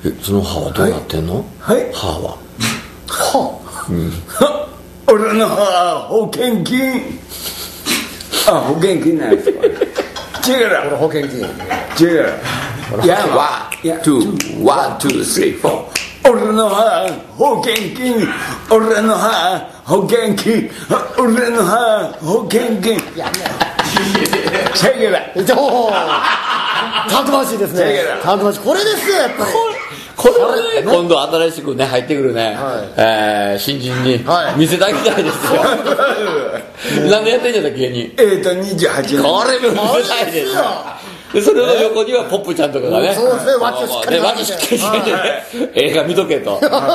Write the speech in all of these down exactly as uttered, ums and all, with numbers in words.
えその歯はどうなってんの？ はい、 歯は歯、うん、俺の歯は保険金。あ、保険金なんですか。違うら、 俺保険金違うら。いや、 ワン、ツー、ワン、ツー、スリー、フォー。 俺の歯保険金、俺の歯保険金、俺の歯保険金。 やめチェケラ。 たくましいですね。たくましい。これですよやっぱり。 これはね、今度新しくね入ってくるね、はい、えー、新人に見せてあげたいですよ。はい、何年やってんじゃった芸人。 えーとにじゅうはちねん。 これも見せたいですよ。でそれの横にはポップちゃんとかがね、 そうですね、脇をしっかり脇しっかりしてね、映画見とけと。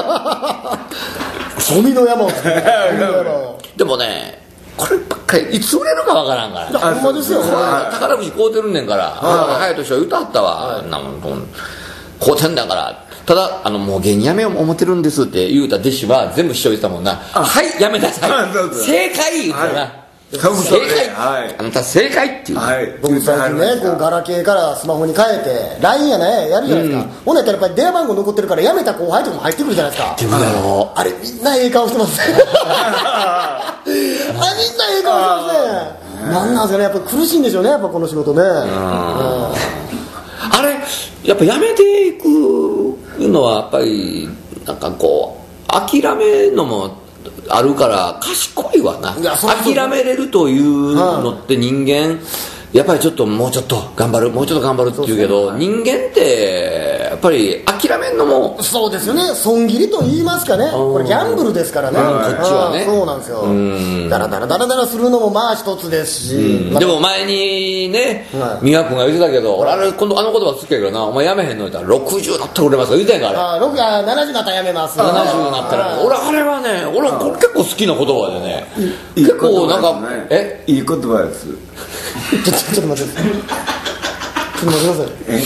ゴミの山を作る。 でもね、こればっかりいつ売れるかわからんから。 ほんまですよ。 宝くじ買うてるねんから、早い年は言うたったわ。なもん買うてんだから。ただあのもう芸人やめよう思ってるんですって言うた弟子は全部一緒言ってたもんな。はいやめなさい。正解言うたな。正解、はい、あなた正解っていう、 はい、僕最近ねこうガラケーからスマホに変えて ライン やねやるじゃないですか、うん、ほんならやっぱり電話番号残ってるから辞めた後輩とかも入ってくるじゃないですか。 ってくるやろ。 あれみんなええ顔してますね。あみんなええ顔してますね。なんなんですかね、やっぱ苦しいんでしょうね、やっぱこの仕事ね。あれやっぱやめていくのはやっぱりなんかこう諦めるのもあるから賢いわな。諦めれるというのって人間やっぱりちょっともうちょっと頑張るもうちょっと頑張るって言うけど、人間ってやっぱり諦めんのもそうですよね。損切りと言いますかね、これギャンブルですからね、こっちはね。 そうなんですよ。ダラダラダラダラするのもまあ一つですし、 でも前にね美和君が言ってたけど、俺あれ今度あの言葉好きやけどな、お前やめへんの言ったらろくじゅうになったら売れますか言うてんかあれ。 あななじゅうになったらやめます。 ななじゅうになったら俺あれはね、俺結構好きな言葉でね、結構なんかえいい言葉です。 ちょっとちょっと待ってちょっと待ってください。え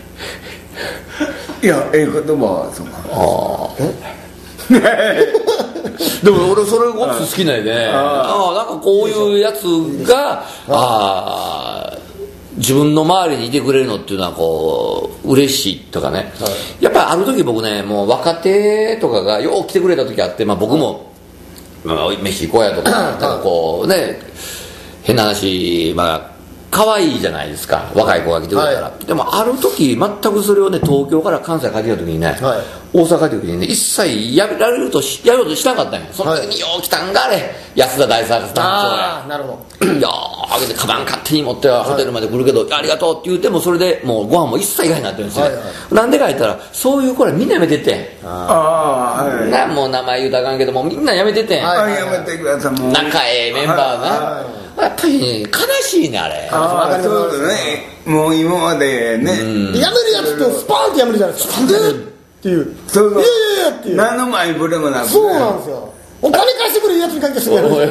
いや、ええ言葉はそうか。 ああでも俺それごく好きなんで、ああなんかこういうやつがああ自分の周りにいてくれるのっていうのはこう嬉しいとかね、はい、やっぱりある時僕ねもう若手とかがよう来てくれた時あって、まあ、僕も、まあ、飯行こうやとかなんかこうね変な話まあ可愛いじゃないですか、若い子が来てくれたら、はい、でもある時全くそれをね東京から関西帰ってきた時にね、はい、大阪帰ってきた時にね一切やめられるとしやろうとしなかったんよ。その時によう来たんがあれ安田大サーカス団長や。 あなるほど。 よーあげてカバン勝手に持ってホテルまで来るけど、はい、ありがとうって言うてもそれでもうご飯も一切以外になってるんですよ、はいはい、なんでか言ったらそういう子らみんなやめてってん。ああ、はい、なもう名前言うたらあかんけどもみんなやめてってん、 はいはいはい、やめてください。もう仲ええメンバーな、はいはい、やっぱり、ね、悲しいねあれ。 ああそうですね。もう今までね、うん、 やめるやつってスパーンってやめるじゃないですか。なんでっていう。そうそう。いやいやいやっていう。 何の前触れもなく、ね、 そうなんですよ。お金貸してくれるやつに関係してくれる。ほ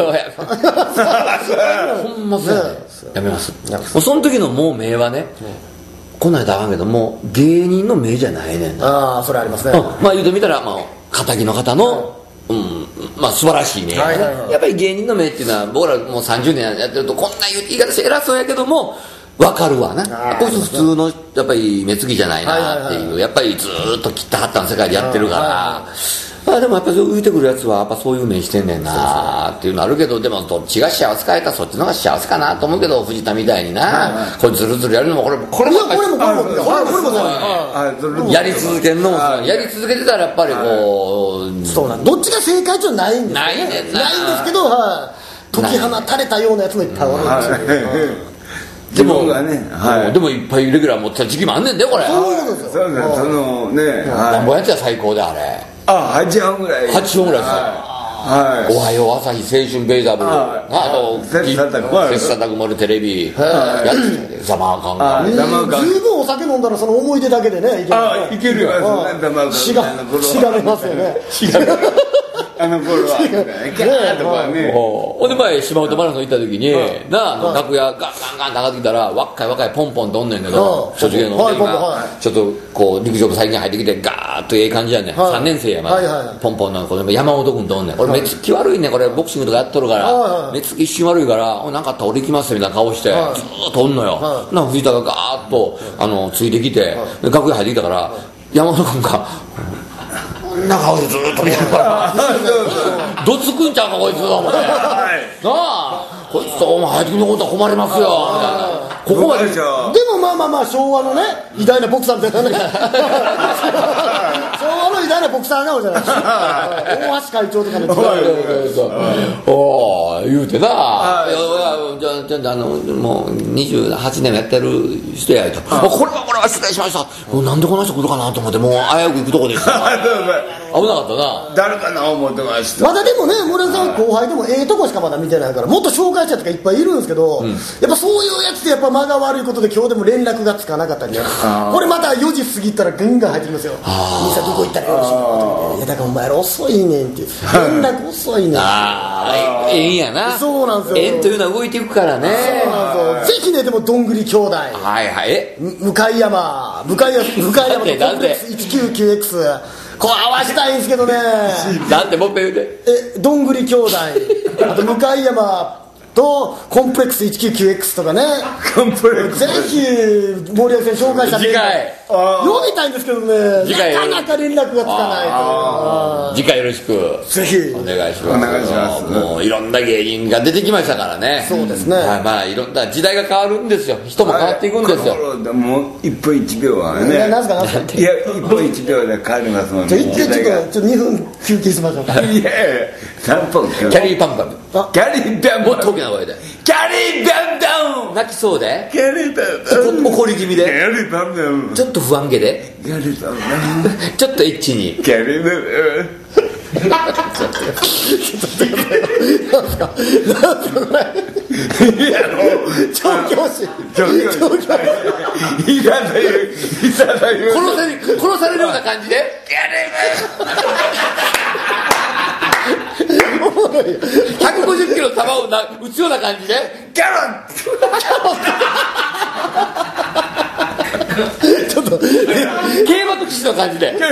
んまそうやね。やめます。もうその時のもう名はね、こんなんやったらあかんけどもう芸人の名じゃないねんな。 ああそれありますね。 まあ言うてみたらまあ敵の方の、うん、まあ素晴らしいね、はいはいはい、やっぱり芸人の名っていうのは僕らもうさんじゅうねんやってるとこんな言い方して偉そうやけども分かるわな。こいつ普通のやっぱり目つきじゃないなっていう、はいはいはい、やっぱりずっと切ったはったの世界でやってるから、はいはいあでもやっぱり浮いてくるやつはやっぱそういう目してんねんなっていうのあるけど、でもどっちが幸せかやったらそっちの方が幸せかなと思うけど、藤田みたいにな、はいはい、これズルズルやるのもこれこれもこれもこれもこれもやり続けるのもやり続けてたらやっぱりこうそうなんどっちが正解じゃないんですよね。 ないねんな。 ないんですけど、はい、解き放たれたようなやつもいっぱいおるんですよ。 でも、ねはい、でもいっぱいレギュラー持ってた時期もあんねんでこれ。 そういうことですよ。 そうですそのねなんぼやつや最高であれあはちほんぐらいはちほんぐらいですよ、はい、おはよう朝日青春ベイザブルあと切磋琢磨でテレビやってザマーカンが十分お酒飲んだらその思い出だけでねいけるよしがめますよね。 あの頃はギャーとかね。 ほんで前島本マラソン行った時になあ楽屋ガンガンガンって上がってきたら若い若いポンポンとおんねんけど所持芸能で今ちょっとこう陸上部最近入ってきてガーッとええ感じやねんさんねん生やまだポンポンの子で山本君とおんねん。俺目つき悪いねんこれボクシングとかやっとるから目つき一瞬悪いから何かあったら俺行きますみたいな顔してずーっとおんのよ。な藤田がガーッとあのついてきて楽屋入ってきたから山田君がこんな顔でずっと見てるからどつくんちゃうかこいつと思って、なあこいつとお前入ってくることは困りますよみたいな、ここまで。でもまあまあまあ昭和のね偉大なボクサーみたいなね昭和の偉大なボクサーがおるじゃないですか大橋会長とかのおお言うてな、いやじゃあじゃああのもうにじゅうはちねんもやってる人やと、これはこれは失礼しました、もうなんでこの人来るかなと思ってもう危うく行くとこでした危なかったな。 誰かな思ってました。 まだでもね森さん後輩でもええとこしかまだ見てないからもっと紹介者とかいっぱいいるんですけど、うん、やっぱそういうやつってやっぱ間が悪いことで今日でも連絡がつかなかったりね、これまたよじ過ぎたらガンガン入ってきますよ。兄さんどこ行ったらよろしいの、いやだからお前ら遅いねんって連絡遅いねんああええんやな。 そうなんですよ。 縁というのは動いていくからね。 そうなんですよ。ぜひねでもどんぐり兄弟はいはいえ向山向山向山とコンプレックス いちきゅうきゅうエックス こう合わせたいんですけどねなんでもっぺん言うてえどんぐり兄弟あと向山とコンプレックス いちきゅうきゅうエックス とかねコンプレックスぜひ森脇さん紹介した次回読みたいんですけどね次回なかなか連絡がつかないと。 次回よろしくぜひお願いします。お願いします。もういろんな芸人が出てきましたからね。 そうですね、 はい、まあいろんな時代が変わるんですよ。人も変わっていくんですよ。 もう一分一秒はね。 何すか何すか。 いや一分一秒で変わりますもんね。 じゃあ一回ちょっとちょっとにふん休憩しましょうか。 いやいやさんぷん。 キャリーパンパン。 キャリーパンパン。 もっと大きな声で。 キャリーパンパン。 泣きそうで。 キャリーパンパン。 怒り気味で。 キャリーパンパン。 ちょっと不安げで。 キャリーパンパン。ちょっとエッチに。 キャリーパンパン。 なんすかなんすかこれいやもう調教師調教師いざといういざという殺される殺されるような感じでひゃくごじゅっキロの球をな打つような感じでギャロンちょっと競馬と騎士の感じで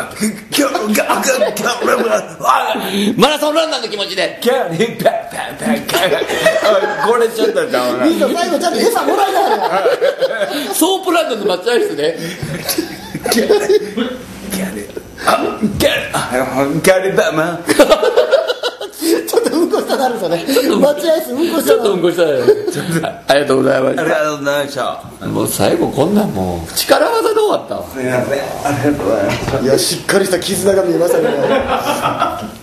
マラソンランナーの気持ちでキャリーパンパンパンこれちょっとちゃうなみんな最後ちゃんと餌もらいながらソープランドの待合室でキャリーキャリーあキャリーキャリーパンマンちょっとうんこしたなるんですよね待合室うんこしたなるちょっとうんこしたなるありがとうございましたありがとうございましたもう最後こんなんもう力技で終わったわすみませんありがとうございましたいやしっかりした絆が見えましたね